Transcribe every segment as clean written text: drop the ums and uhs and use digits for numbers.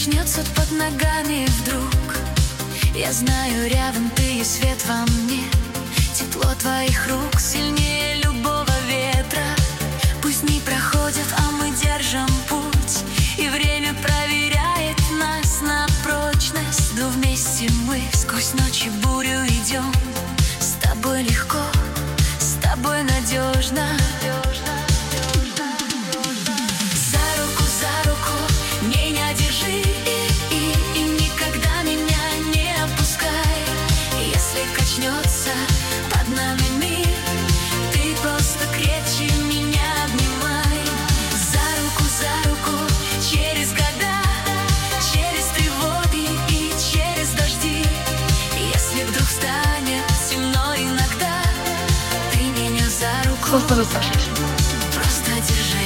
качнется под ногами вдруг, я знаю, рядом ты и свет во мне. Тепло твоих рук сильнее любого ветра. Пусть дни проходят, а мы держим путь, и время проверяет нас на прочность. Но вместе мы сквозь ночи бурю идем. С тобой легко, с тобой надежно. За руку меня держи и никогда меня не опускай. Если качнется под нами мир, ты просто крепче меня обнимай. За руку через года, через тревоги и через дожди. Если вдруг станет темно иногда, ты меня за руку просто держи.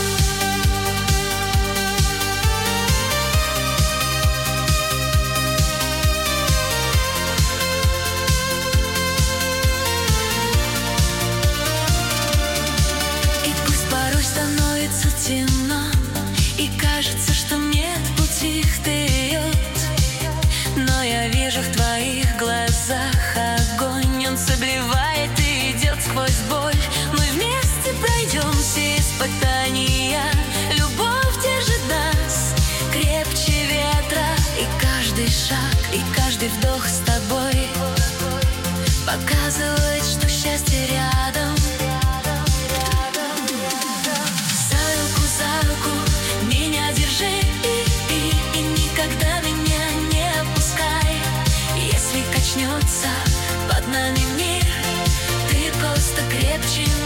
Становится темно, и кажется, что нет пути вперед. Но я вижу в твоих глазах огонь, он согревает и идет сквозь боль. Мы вместе пройдем все испытания, любовь держит нас крепче ветра. И каждый шаг, и каждый вдох с тобой показывает, что счастье рядом. За руку меня держи и никогда меня не опускай. Если качнется под нами мир, ты просто крепче